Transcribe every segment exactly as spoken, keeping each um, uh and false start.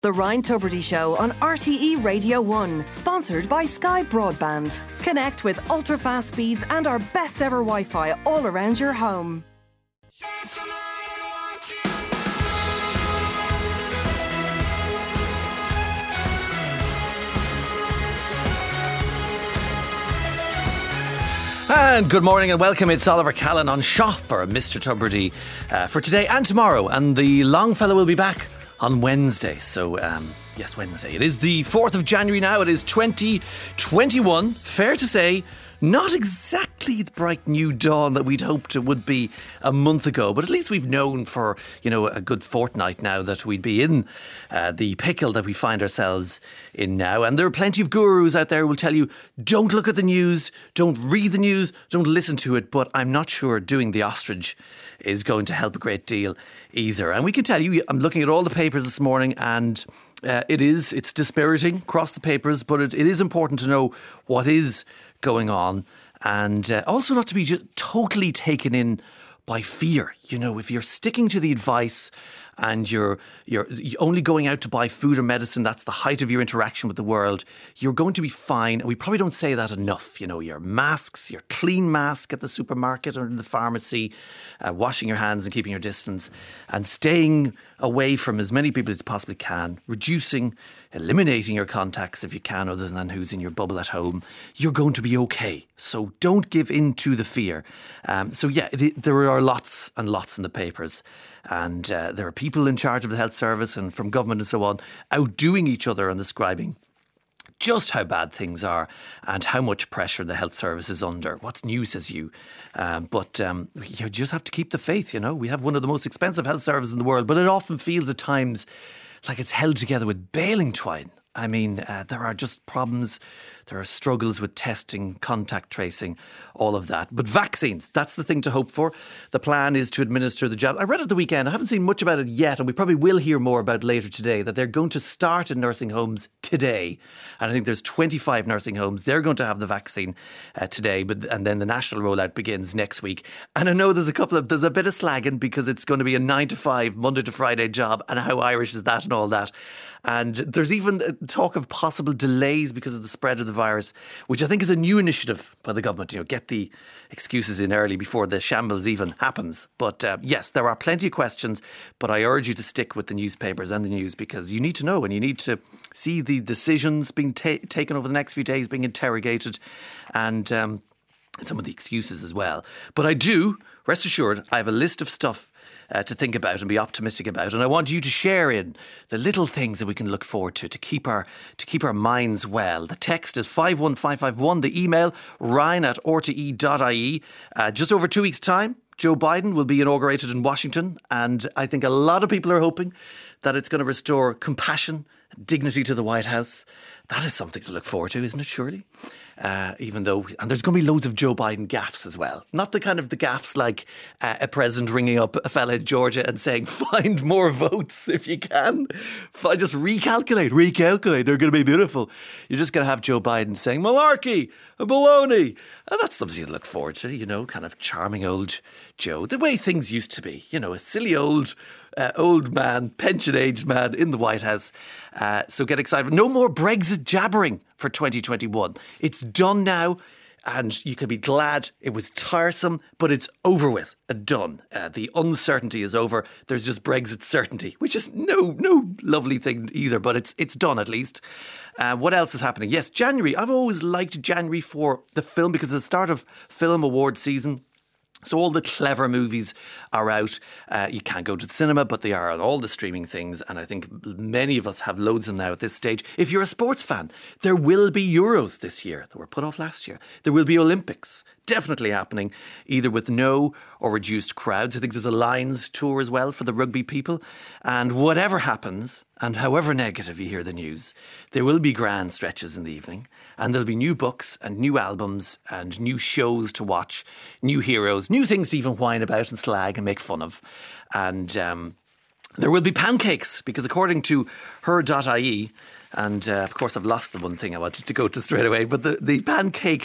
The Ryan Tubridy Show on R T E Radio one, sponsored by Sky Broadband. Connect with ultra-fast speeds and our best ever Wi-Fi all around your home. And good morning and welcome. It's Oliver Callan on Shaw for Mister Tubridy uh, for today and tomorrow. And the Longfellow will be back on Wednesday. So, um, yes, Wednesday. It is the fourth of January now. It is twenty twenty-one. Fair to say, not exactly the bright new dawn that we'd hoped it would be a month ago. But at least we've known for, you know, a good fortnight now that we'd be in uh, the pickle that we find ourselves in now. And there are plenty of gurus out there who will tell you, don't look at the news, don't read the news, don't listen to it. But I'm not sure doing the ostrich is going to help a great deal either. And we can tell you, I'm looking at all the papers this morning and uh, it is, it's dispiriting across the papers, but it, it is important to know what is going on and uh, also not to be just totally taken in by fear. You know, if you're sticking to the advice and you're you're only going out to buy food or medicine, that's the height of your interaction with the world, you're going to be fine. And we probably don't say that enough. You know, your masks, your clean mask at the supermarket or in the pharmacy, uh, washing your hands and keeping your distance and staying away from as many people as you possibly can, reducing, eliminating your contacts if you can, other than who's in your bubble at home, you're going to be okay. So don't give in to the fear. Um, so yeah, it, it, there are lots and lots in the papers. And uh, there are people in charge of the health service and from government and so on outdoing each other and describing just how bad things are and how much pressure the health service is under. What's new, says you. Um, but um, you just have to keep the faith, you know. We have one of the most expensive health services in the world, but it often feels at times like it's held together with baling twine. I mean, uh, there are just problems. There are struggles with testing, contact tracing, all of that. But vaccines, that's the thing to hope for. The plan is to administer the jab. I read it the weekend. I haven't seen much about it yet, and we probably will hear more about it later today, that they're going to start in nursing homes today. And I think there's twenty-five nursing homes. They're going to have the vaccine uh, today, but and then the national rollout begins next week. And I know there's a couple of, there's a bit of slagging because it's going to be a nine to five, Monday to Friday job. And how Irish is that and all that? And there's even talk of possible delays because of the spread of the virus, which I think is a new initiative by the government. You know, get the excuses in early before the shambles even happens. But uh, yes, there are plenty of questions, but I urge you to stick with the newspapers and the news because you need to know and you need to see the decisions being ta- taken over the next few days, being interrogated and um, some of the excuses as well. But I do, rest assured, I have a list of stuff Uh, to think about and be optimistic about, and I want you to share in the little things that we can look forward to to keep our to keep our minds well. The text is five one five five one. The email ryan at r t e dot i e. Uh, just over two weeks' time, Joe Biden will be inaugurated in Washington, and I think a lot of people are hoping that it's going to restore compassion, dignity to the White House. That is something to look forward to, isn't it? Surely. Uh, even though, and there's going to be loads of Joe Biden gaffes as well. Not the kind of the gaffes like uh, a president ringing up a fella in Georgia and saying, find more votes if you can. Just recalculate, recalculate. They're going to be beautiful. You're just going to have Joe Biden saying, malarkey, baloney. And that's something to look forward to, you know, kind of charming old Joe. The way things used to be, you know, a silly old Uh, old man, pension-aged man in the White House. Uh, so get excited. No more Brexit jabbering for twenty twenty-one. It's done now and you can be glad. It was tiresome, but it's over with and done. Uh, the uncertainty is over. There's just Brexit certainty, which is no no lovely thing either, but it's it's done at least. Uh, what else is happening? Yes, January. I've always liked January for the film because it's the start of film award season. So all the clever movies are out. Uh, you can't go to the cinema, but they are on all the streaming things. And I think many of us have loads of them now at this stage. If you're a sports fan, there will be Euros this year that were put off last year. There will be Olympics. Definitely happening, either with no or reduced crowds. I think there's a Lions tour as well for the rugby people. And whatever happens, and however negative you hear the news, there will be grand stretches in the evening. And there'll be new books and new albums and new shows to watch, new heroes, new things to even whine about and slag and make fun of. And um, there will be pancakes, because according to her dot I E, and uh, of course I've lost the one thing I wanted to go to straight away, but the, the pancake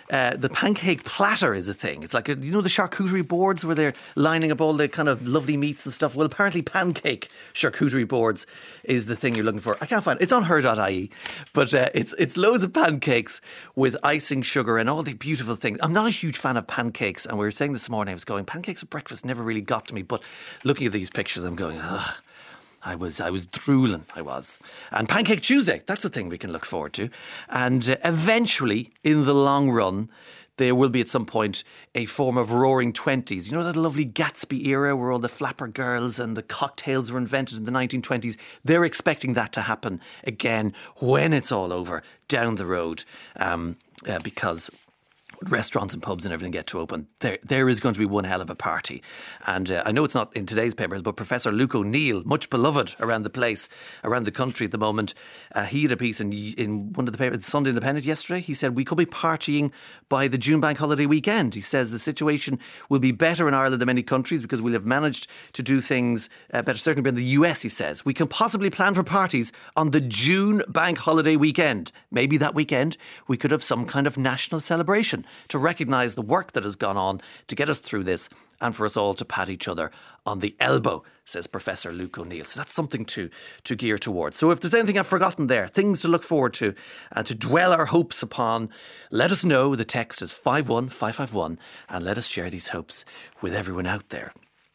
uh, the pancake platter is a thing. It's like, a, you know, the charcuterie boards where they're lining up all the kind of lovely meats and stuff. Well, apparently pancake charcuterie boards is the thing you're looking for. I can't find it. It's on her dot I E, but uh, it's it's loads of pancakes with icing, sugar and all the beautiful things. I'm not a huge fan of pancakes, and we were saying this morning, I was going, pancakes at breakfast never really got to me, but looking at these pictures, I'm going, ugh. I was I was drooling, I was. And Pancake Tuesday, that's a thing we can look forward to. And uh, eventually, in the long run, there will be at some point a form of roaring twenties. You know that lovely Gatsby era where all the flapper girls and the cocktails were invented in the nineteen twenties? They're expecting that to happen again when it's all over, down the road, um, uh, because restaurants and pubs and everything get to open, there there is going to be one hell of a party. And uh, I know it's not in today's papers, but Professor Luke O'Neill, much beloved around the place, around the country at the moment, uh, he had a piece in, in one of the papers, the Sunday Independent yesterday. He said we could be partying by the June bank holiday weekend. He says the situation will be better in Ireland than many countries because we'll have managed to do things uh, better, certainly in the U S, he says. We can possibly plan for parties on the June bank holiday weekend. Maybe that weekend we could have some kind of national celebration to recognise the work that has gone on to get us through this and for us all to pat each other on the elbow, says Professor Luke O'Neill. So that's something to, to gear towards. So if there's anything I've forgotten there, things to look forward to and to dwell our hopes upon, let us know. The text is five one five five one and let us share these hopes with everyone out there.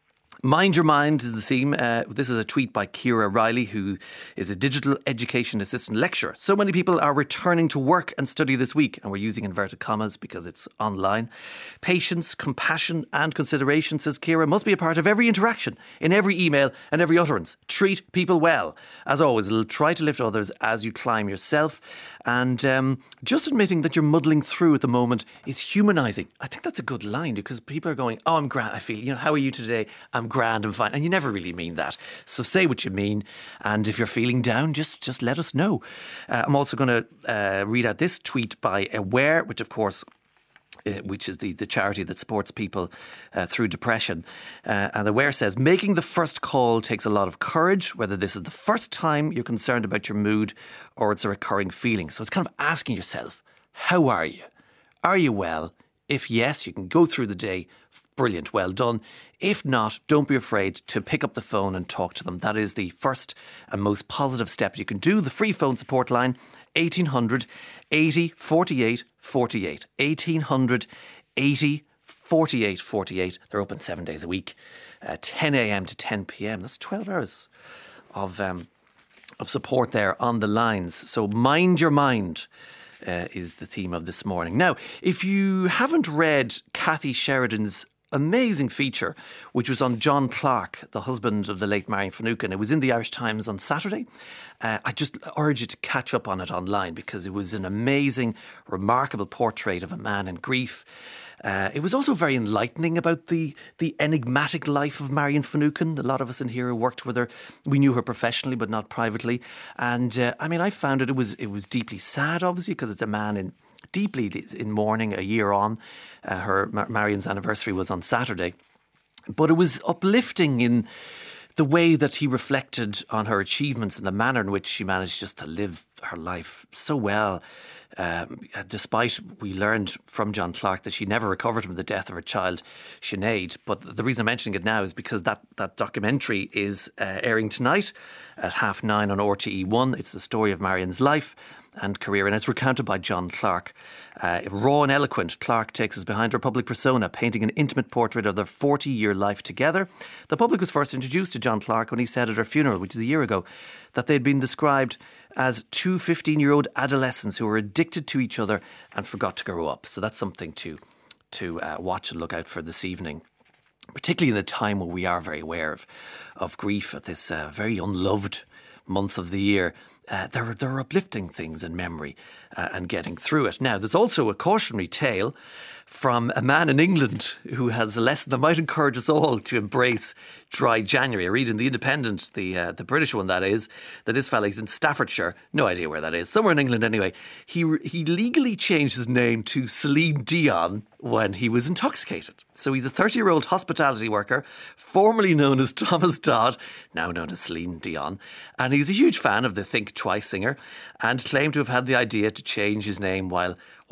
Mind Your Mind is the theme. Uh, this is a tweet by Ciara Riley, who is a digital education assistant lecturer. So many people are returning to work and study this week, and we're using inverted commas because it's online. Patience, compassion and consideration, says Ciara, must be a part of every interaction, in every email and every utterance. Treat people well. As always, try to lift others as you climb yourself. And um, just admitting that you're muddling through at the moment is humanising. I think that's a good line because people are going, oh, I'm grand, I feel, you know, how are you today? I'm grand and fine. And you never really mean that. So say what you mean. And if you're feeling down, just, just let us know. Uh, I'm also going to uh, read out this tweet by Aware, which of course Uh, which is the, the charity that supports people uh, through depression. Uh, and Aware says, making the first call takes a lot of courage, whether this is the first time you're concerned about your mood or it's a recurring feeling. So it's kind of asking yourself, how are you? Are you well? If yes, you can go through the day. Brilliant, well done. If not, don't be afraid to pick up the phone and talk to them. That is the first and most positive step you can do. The free phone support line, eighteen hundred eighty forty-eight forty-eight. eighteen hundred eighty forty-eight forty-eight. They're open seven days a week, uh, ten a.m. to ten p.m. That's twelve hours of um, of support there on the lines. So mind your mind. Uh, is the theme of this morning. Now, if you haven't read Kathy Sheridan's amazing feature, which was on John Clarke, the husband of the late Marion Finucane, it was in the Irish Times on Saturday. Uh, I just urge you to catch up on it online because it was an amazing, remarkable portrait of a man in grief. Uh, it was also very enlightening about the the enigmatic life of Marion Finucane. A lot of us in here who worked with her, we knew her professionally but not privately. And uh, I mean, I found it, it was, it was deeply sad, obviously, because it's a man in deeply in mourning a year on. Uh, her Marion's anniversary was on Saturday. But it was uplifting in the way that he reflected on her achievements and the manner in which she managed just to live her life so well. Um, despite we learned from John Clarke that she never recovered from the death of her child, Sinead. But the reason I'm mentioning it now is because that, that documentary is uh, airing tonight at half nine on R T E one. It's the story of Marion's life and career, and it's recounted by John Clarke. Uh, raw and eloquent, Clarke takes us behind her public persona, painting an intimate portrait of their forty-year life together. The public was first introduced to John Clarke when he said at her funeral, which is a year ago, that they'd been described as two fifteen-year-old adolescents who were addicted to each other and forgot to grow up. So that's something to to uh, watch and look out for this evening, particularly in a time where we are very aware of, of grief at this uh, very unloved month of the year. Uh, there, there are uplifting things in memory uh, and getting through it. Now, there's also a cautionary tale from a man in England who has a lesson that might encourage us all to embrace dry January. I read in The Independent, the uh, the British one that is, that this fella is in Staffordshire, no idea where that is, somewhere in England anyway. He he legally changed his name to Celine Dion when he was intoxicated. So he's a thirty-year-old hospitality worker, formerly known as Thomas Dodd, now known as Celine Dion. And he's a huge fan of the Think Twice singer and claimed to have had the idea to change his name while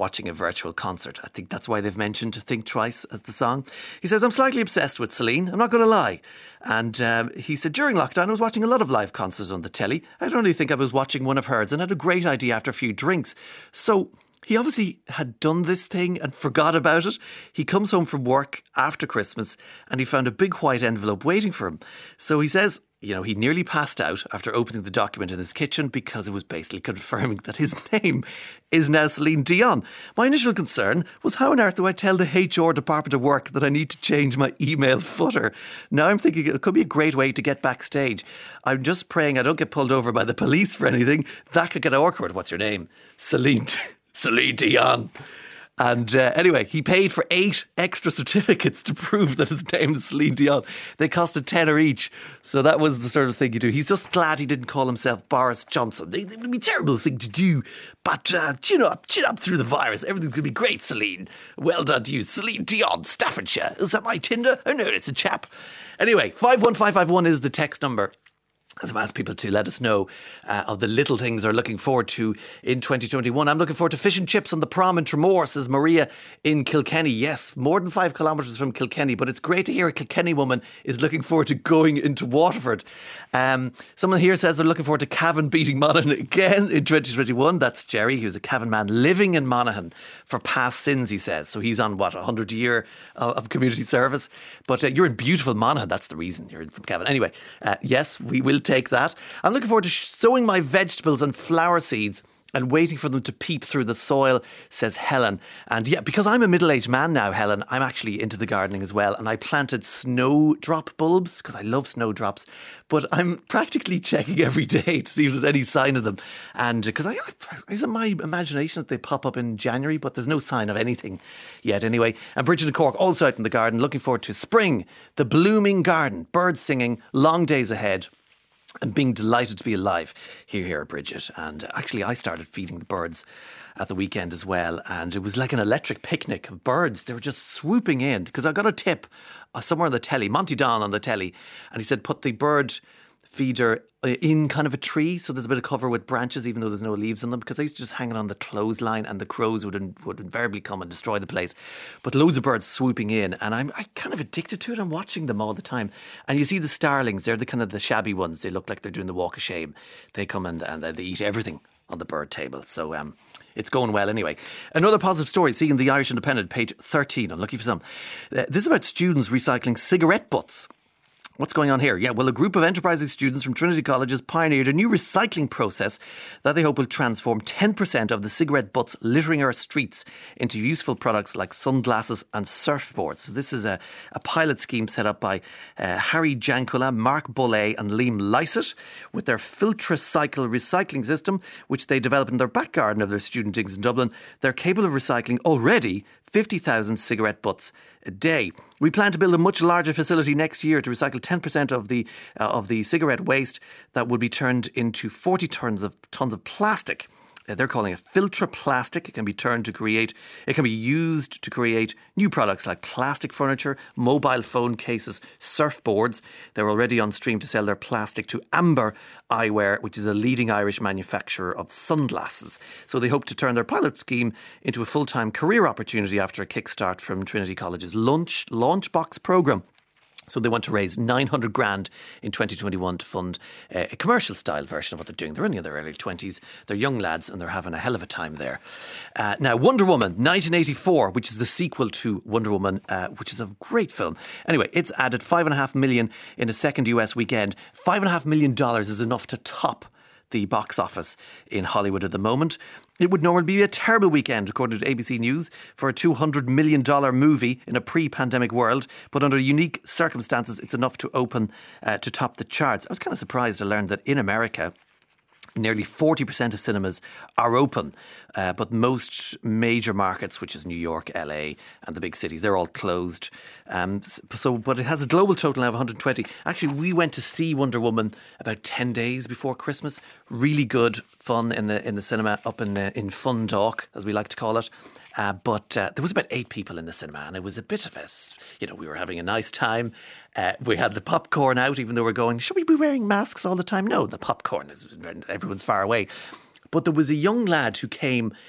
watching a virtual concert. I think that's why they've mentioned Think Twice as the song. He says, I'm slightly obsessed with Celine, I'm not going to lie. And um, he said, during lockdown, I was watching a lot of live concerts on the telly. I don't really think I was watching one of hers and had a great idea after a few drinks. So he obviously had done this thing and forgot about it. He comes home from work after Christmas and he found a big white envelope waiting for him. So he says, you know, he nearly passed out after opening the document in his kitchen because it was basically confirming that his name is now Celine Dion. My initial concern was, how on earth do I tell the H R department of work that I need to change my email footer? Now I'm thinking it could be a great way to get backstage. I'm just praying I don't get pulled over by the police for anything. That could get awkward. What's your name? Celine. Celine Dion. And uh, anyway, he paid for eight extra certificates to prove that his name is Celine Dion. They cost a tenner each. So that was the sort of thing you do. He's just glad he didn't call himself Boris Johnson. It would be a terrible thing to do. But uh, chin up, chin up through the virus. Everything's going to be great, Celine. Well done to you. Celine Dion, Staffordshire. Is that my Tinder? Oh no, it's a chap. Anyway, five one five five one is the text number. As I've asked people to let us know uh, of the little things they're looking forward to in twenty twenty-one. I'm looking forward to fish and chips on the prom in Tramore, says Maria in Kilkenny. Yes, more than five kilometres from Kilkenny, but it's great to hear a Kilkenny woman is looking forward to going into Waterford. Um, someone here says they're looking forward to Cavan beating Monaghan again in twenty twenty-one. That's Jerry, who's a Cavan man living in Monaghan for past sins, he says. So he's on, what, a hundred year of, of community service. But uh, you're in beautiful Monaghan, that's the reason you're from Cavan. Anyway, uh, yes, we will take that. I'm looking forward to sowing my vegetables and flower seeds and waiting for them to peep through the soil, says Helen. And yeah, because I'm a middle-aged man now, Helen, I'm actually into the gardening as well. And I planted snowdrop bulbs because I love snowdrops. But I'm practically checking every day to see if there's any sign of them. And because I, I, is it my imagination that they pop up in January? But there's no sign of anything yet anyway. And Bridget and Cork also out in the garden, looking forward to spring, the blooming garden, birds singing, long days ahead. And being delighted to be alive. Here, here, Bridget. And actually, I started feeding the birds at the weekend as well. And it was like an electric picnic of birds. They were just swooping in. Because I got a tip uh, somewhere on the telly, Monty Don on the telly. And he said, put the bird feeder in kind of a tree, so there's a bit of cover with branches, even though there's no leaves on them, because I used to just hang it on the clothesline and the crows would would invariably come and destroy the place. But loads of birds swooping in, and I'm I kind of addicted to it. I'm watching them all the time. And you see the starlings, they're the kind of the shabby ones. They look like they're doing the walk of shame. They come and, and they eat everything on the bird table. So um, it's going well anyway. Another positive story, seeing the Irish Independent, page thirteen. I'm looking for some. Uh, this is about students recycling cigarette butts. What's going on here? Yeah, well, a group of enterprising students from Trinity College has pioneered a new recycling process that they hope will transform ten percent of the cigarette butts littering our streets into useful products like sunglasses and surfboards. So this is a, a pilot scheme set up by uh, Harry Jankula, Mark Bollé and Liam Lysett with their FiltraCycle recycling system, which they developed in their back garden of their student digs in Dublin. They're capable of recycling already fifty thousand cigarette butts a day. We plan to build a much larger facility next year to recycle ten percent of the uh, of the cigarette waste that would be turned into forty tons of tons of plastic. Uh, they're calling it FiltraPlastic. It can be turned to create, it can be used to create new products like plastic furniture, mobile phone cases, surfboards. They're already on stream to sell their plastic to Amber Eyewear, which is a leading Irish manufacturer of sunglasses. So they hope to turn their pilot scheme into a full-time career opportunity after a kickstart from Trinity College's Launch Launchbox programme. So they want to raise nine hundred grand in twenty twenty-one to fund uh, a commercial style version of what they're doing. They're only in their early twenties. They're young lads and they're having a hell of a time there. Uh, now, Wonder Woman nineteen eighty-four, which is the sequel to Wonder Woman, uh, which is a great film. Anyway, it's added five and a half million in a second U S weekend. Five and a half million dollars is enough to top the box office in Hollywood at the moment. It would normally be a terrible weekend, according to A B C News, for a two hundred million dollars movie in a pre-pandemic world. But under unique circumstances, it's enough to open, uh, to top the charts. I was kind of surprised to learn that in America, nearly forty percent of cinemas are open, uh, but most major markets, which is New York, L A and the big cities, they're all closed. Um, so, but it has a global total now of one hundred twenty. Actually, we went to see Wonder Woman about ten days before Christmas. Really good fun in the in the cinema up in uh, in Fundalk, as we like to call it. Uh, but uh, there was about eight people in the cinema, and it was a bit of a, you know, we were having a nice time. Uh, we had the popcorn out, even though we're going, should we be wearing masks all the time? No, the popcorn is, everyone's far away. But there was a young lad who came,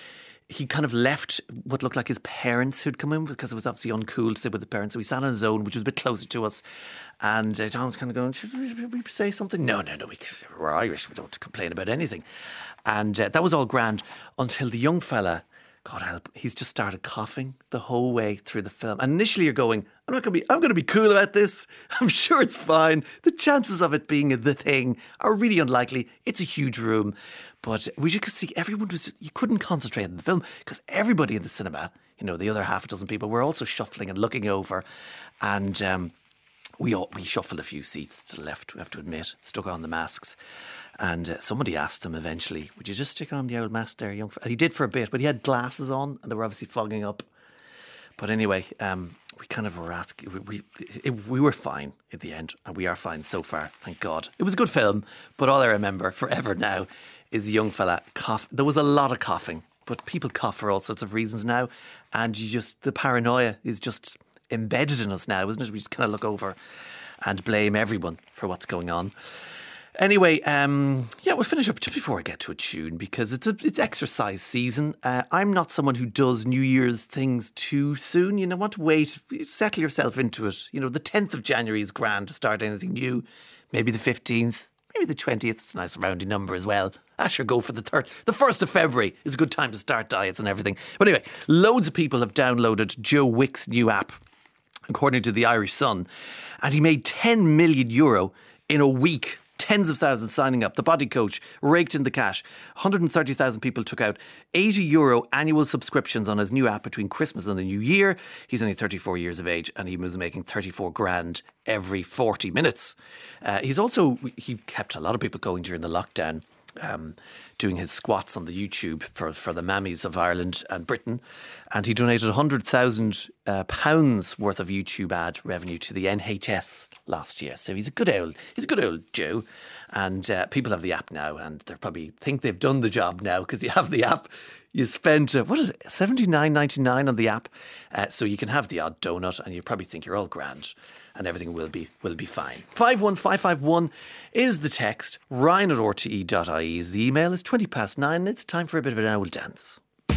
he kind of left what looked like his parents who'd come in because it was obviously uncool to sit with the parents. So he sat on his own, which was a bit closer to us. And uh, John was kind of going, should we, should we say something? No, no, no, we, we're Irish. We don't complain about anything. And uh, that was all grand until the young fella, God help, he's just started coughing the whole way through the film. And initially you're going, I'm not going to be, I'm going to be cool about this. I'm sure it's fine. The chances of it being the thing are really unlikely. It's a huge room. But we just could see everyone was, you couldn't concentrate on the film because everybody in the cinema, you know, the other half a dozen people were also shuffling and looking over. And um, we all, we shuffled a few seats to the left, we have to admit, stuck on the masks. And uh, somebody asked him eventually, would you just stick on the old mask there, young fella? And he did for a bit, but he had glasses on and they were obviously fogging up. But anyway, um, we kind of were asking, we, we, it, we were fine at the end, and we are fine so far, thank God. It was a good film, but all I remember forever now is the young fella cough. There was a lot of coughing, but people cough for all sorts of reasons now, and you just, the paranoia is just embedded in us now, isn't it? We just kind of look over and blame everyone for what's going on. Anyway, um, yeah, we'll finish up just before I get to a tune because it's a, it's exercise season. Uh, I'm not someone who does New Year's things too soon. You know, want to wait, settle yourself into it. You know, the tenth of January is grand to start anything new. Maybe the fifteenth, maybe the twentieth. It's a nice rounding number as well. I sure go for the third. The first of February is a good time to start diets and everything. But anyway, loads of people have downloaded Joe Wick's new app, according to the Irish Sun, and he made ten million euro in a week. Tens of thousands signing up. The body coach raked in the cash. one hundred thirty thousand people took out eighty euro annual subscriptions on his new app between Christmas and the New Year. He's only thirty-four years of age and he was making thirty-four grand every forty minutes. Uh, he's also, he kept a lot of people going during the lockdown. Um, doing his squats on the YouTube for, for the mammies of Ireland and Britain, and he donated one hundred thousand uh, pounds worth of YouTube ad revenue to the N H S last year. So he's a good old, he's a good old Joe, and uh, people have the app now, and they probably think they've done the job now because you have the app. You spend uh, what is it, seventy-nine ninety-nine on the app, uh, so you can have the odd donut, and you probably think you're all grand. And everything will be will be fine. five one five five one is the text. Ryan at r t e dot i e is the email. It's twenty past nine. It's time for a bit of an owl dance.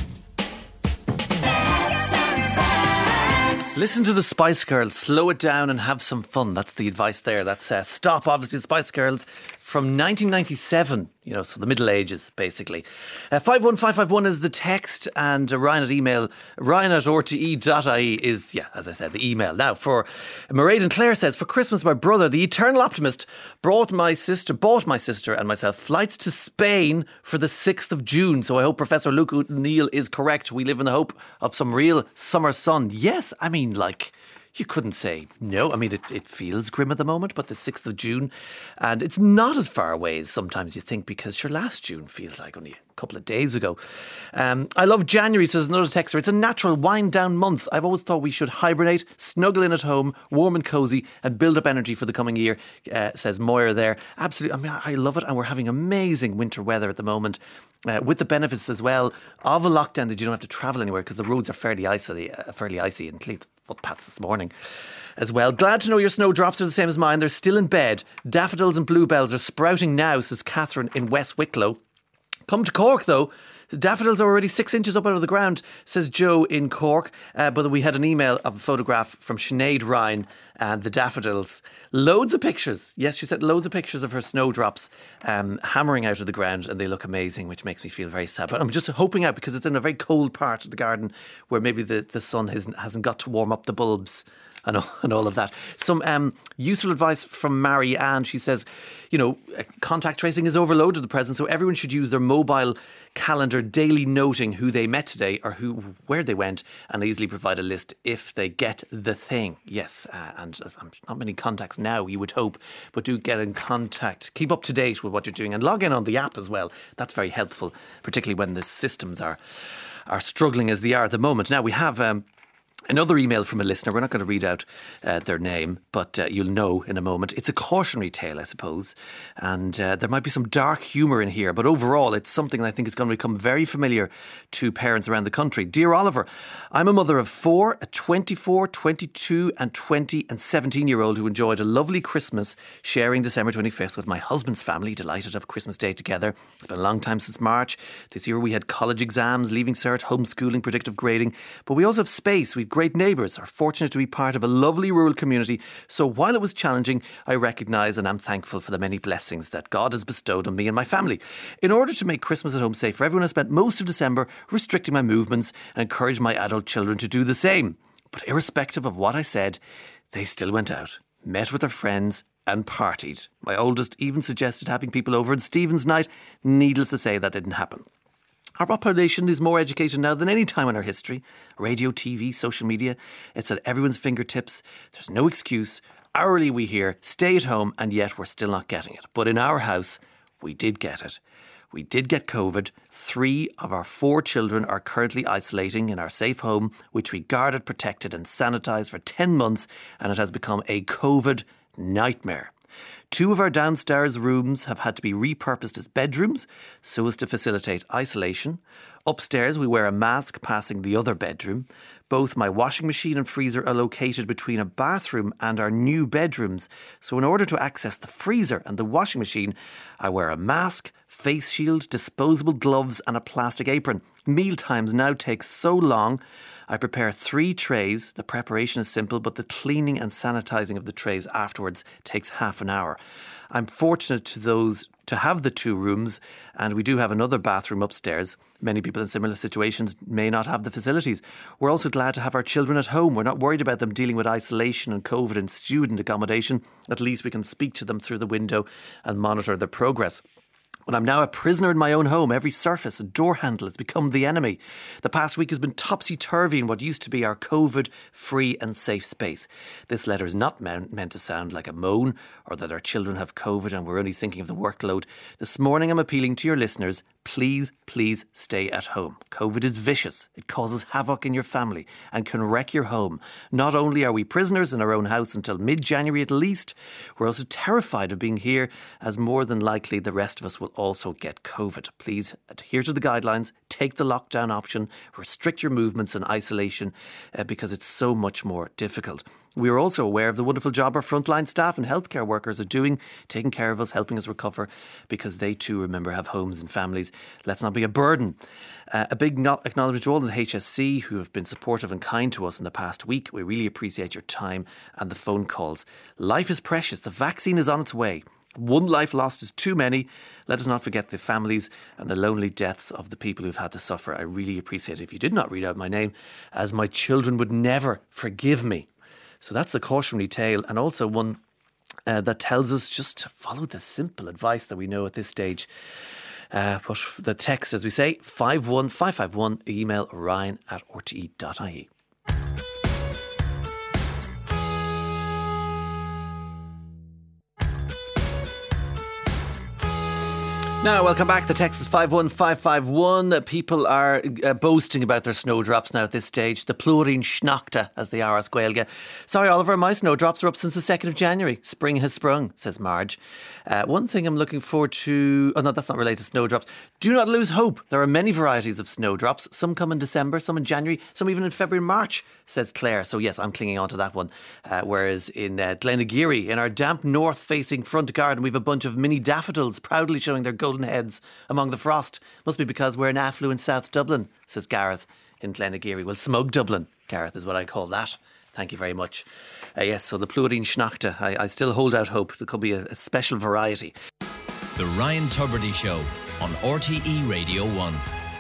Listen to the Spice Girls. Slow it down and have some fun. That's the advice there. That's uh, stop, obviously, the Spice Girls from nineteen ninety-seven. You know, so the Middle Ages, basically. Uh, five one five five one is the text, and uh, Ryan at email, Ryan at r t e dot i e is, yeah, as I said, the email. Now, for Mairead and Claire says, for Christmas, my brother, the eternal optimist, brought my sister, bought my sister and myself flights to Spain for the sixth of June. So I hope Professor Luke O'Neill is correct. We live in the hope of some real summer sun. Yes, I mean, like, you couldn't say no. I mean, it, it feels grim at the moment, but the sixth of June, and it's not as far away as sometimes you think, because your last June feels like only a couple of days ago. Um, I love January, says another texter. It's a natural wind down month. I've always thought we should hibernate, snuggle in at home, warm and cosy, and build up energy for the coming year, uh, says Moira there. Absolutely. I mean, I love it, and we're having amazing winter weather at the moment, uh, with the benefits as well of a lockdown that you don't have to travel anywhere because the roads are fairly icy, uh, fairly icy and clean. Footpaths this morning as well. Glad to know your snowdrops are the same as mine. They're still in bed. Daffodils and bluebells are sprouting now, says Catherine in West Wicklow. Come to Cork though. The daffodils are already six inches up out of the ground, says Joe in Cork. Uh, but we had an email of a photograph from Sinead Ryan and the daffodils. Loads of pictures. Yes, she said loads of pictures of her snowdrops um, hammering out of the ground, and they look amazing, which makes me feel very sad. But I'm just hoping out, because it's in a very cold part of the garden where maybe the, the sun hasn't, hasn't got to warm up the bulbs and all, and all of that. Some um, useful advice from Mary Ann. She says, you know, contact tracing is overloaded at present, so everyone should use their mobile calendar daily noting who they met today or who where they went, and easily provide a list if they get the thing. Yes, uh, and uh, not many contacts now, you would hope, but do get in contact. Keep up to date with what you're doing and log in on the app as well. That's very helpful, particularly when the systems are are struggling as they are at the moment. Now we have um, Another email from a listener. We're not going to read out uh, their name, but uh, you'll know in a moment. It's a cautionary tale, I suppose. And uh, there might be some dark humour in here, but overall it's something that I think is going to become very familiar to parents around the country. Dear Oliver, I'm a mother of four, a twenty-four, twenty-two and twenty and seventeen year old who enjoyed a lovely Christmas sharing December twenty-fifth with my husband's family. Delighted to have Christmas Day together. It's been a long time since March. This year we had college exams, leaving cert, homeschooling, predictive grading. But we also have space. We've great neighbours, are fortunate to be part of a lovely rural community. So while it was challenging, I recognise and am thankful for the many blessings that God has bestowed on me and my family. In order to make Christmas at home safe for everyone, I spent most of December restricting my movements and encouraged my adult children to do the same. But irrespective of what I said, they still went out, met with their friends and partied. My oldest even suggested having people over on Stephen's night. Needless to say, that didn't happen. Our population is more educated now than any time in our history. Radio, T V, social media, it's at everyone's fingertips. There's no excuse. Hourly we hear, stay at home, and yet we're still not getting it. But in our house, we did get it. We did get COVID. Three of our four children are currently isolating in our safe home, which we guarded, protected and sanitised for ten months, and it has become a COVID nightmare. Two of our downstairs rooms have had to be repurposed as bedrooms so as to facilitate isolation. Upstairs, we wear a mask passing the other bedroom. Both my washing machine and freezer are located between a bathroom and our new bedrooms. So in order to access the freezer and the washing machine, I wear a mask, face shield, disposable gloves and a plastic apron. Meal times now take so long. I prepare three trays. The preparation is simple, but the cleaning and sanitising of the trays afterwards takes half an hour. I'm fortunate to those to have the two rooms, and we do have another bathroom upstairs. Many people in similar situations may not have the facilities. We're also glad to have our children at home. We're not worried about them dealing with isolation and COVID in student accommodation. At least we can speak to them through the window and monitor their progress. But I'm now a prisoner in my own home. Every surface and door handle has become the enemy. The past week has been topsy-turvy in what used to be our COVID-free and safe space. This letter is not meant to sound like a moan or that our children have COVID and we're only thinking of the workload. This morning I'm appealing to your listeners. Please, please stay at home. COVID is vicious. It causes havoc in your family and can wreck your home. Not only are we prisoners in our own house until mid-January at least, we're also terrified of being here, as more than likely the rest of us will also get COVID. Please adhere to the guidelines, take the lockdown option, restrict your movements and isolation uh, because it's so much more difficult. We are also aware of the wonderful job our frontline staff and healthcare workers are doing, taking care of us, helping us recover, because they too, remember, have homes and families. Let's not be a burden. Uh, a big acknowledgement to all of the H S C who have been supportive and kind to us in the past week. We really appreciate your time and the phone calls. Life is precious. The vaccine is on its way. One life lost is too many. Let us not forget the families and the lonely deaths of the people who've had to suffer. I really appreciate it if you did not read out my name, as my children would never forgive me. So that's the cautionary tale, and also one uh, that tells us just to follow the simple advice that we know at this stage. Uh, but the text, as we say, five one five five one, email ryan at r t e dot i e. Now, welcome back. The text is five one five five one. People are uh, boasting about their snowdrops now at this stage. The Plúirín Sneachta, as they are as Gaeilge. Sorry, Oliver, my snowdrops are up since the second of January. Spring has sprung, says Marge. Uh, one thing I'm looking forward to... Oh, no, that's not related to snowdrops. Do not lose hope. There are many varieties of snowdrops. Some come in December, some in January, some even in February and March, says Claire. So, yes, I'm clinging on to that one. Uh, whereas in uh, Glenageary, in our damp north-facing front garden, we have a bunch of mini daffodils proudly showing their golden heads among the frost. Must be because we're in affluent South Dublin, says Gareth in Glenageary. Well, smug Dublin, Gareth, is what I call that. Thank you very much. Uh, yes, so the Plúirín Sneachta, I, I still hold out hope. There could be a, a special variety. The Ryan Tubridy Show on R T E Radio one.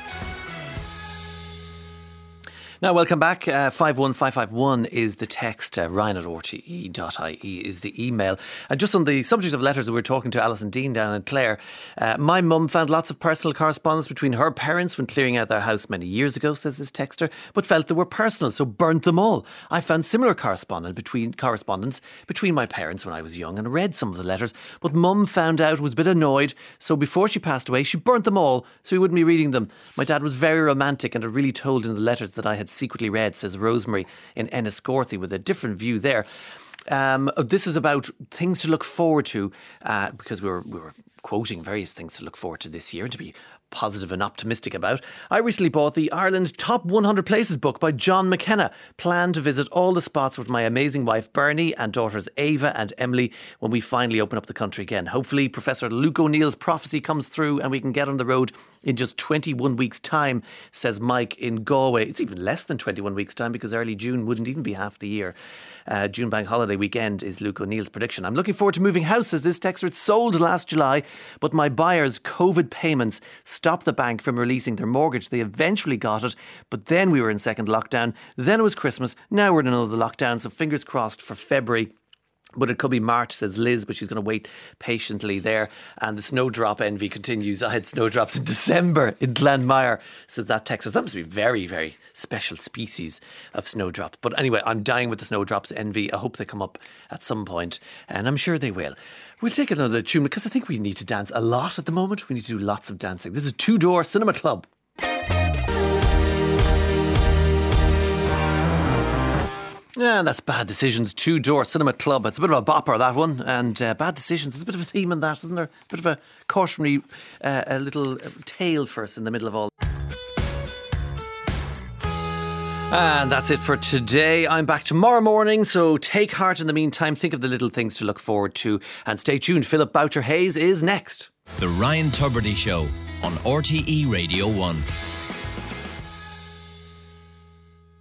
Now, welcome back. Uh, five one five five one is the text. Uh, Ryan at r t e dot i e is the email. And just on the subject of letters, we were talking to Alison Dean down in Clare. Uh, my mum found lots of personal correspondence between her parents when clearing out their house many years ago, says this texter, but felt they were personal, so burnt them all. I found similar correspondence between correspondence between my parents when I was young and read some of the letters, but mum found out, was a bit annoyed, so before she passed away, she burnt them all so we wouldn't be reading them. My dad was very romantic and had really told in the letters that I had had secretly read, says Rosemary in Enniscorthy, with a different view there. Um, this is about things to look forward to, uh, because we were, we were quoting various things to look forward to this year, to be positive and optimistic about. I recently bought the Ireland Top one hundred Places book by John McKenna. Plan to visit all the spots with my amazing wife Bernie and daughters Ava and Emily when we finally open up the country again. Hopefully Professor Luke O'Neill's prophecy comes through and we can get on the road in just twenty-one weeks' time, says Mike in Galway. It's even less than twenty-one weeks' time, because early June wouldn't even be half the year. Uh, June bank holiday weekend is Luke O'Neill's prediction. I'm looking forward to moving house, says this texter. It sold last July, but my buyers' COVID payments stopped the bank from releasing their mortgage. They eventually got it, but then we were in second lockdown. Then it was Christmas. Now we're in another lockdown, so fingers crossed for February. But it could be March, says Liz, but she's going to wait patiently there. And the snowdrop envy continues. I had snowdrops in December in Glanmire, says that text. That must be a very, very special species of snowdrop. But anyway, I'm dying with the snowdrops envy. I hope they come up at some point, and I'm sure they will. We'll take another tune, because I think we need to dance a lot at the moment. We need to do lots of dancing. This is Two Door Cinema Club. Yeah, that's Bad Decisions, Two Door Cinema Club. It's a bit of a bopper, that one. And uh, Bad Decisions, there's a bit of a theme in that, isn't there? A bit of a cautionary uh, a little tale for us in the middle of all. And that's it for today. I'm back tomorrow morning, so take heart in the meantime. Think of the little things to look forward to. And stay tuned. Philip Boucher Hayes is next. The Ryan Tubridy Show on R T E Radio one.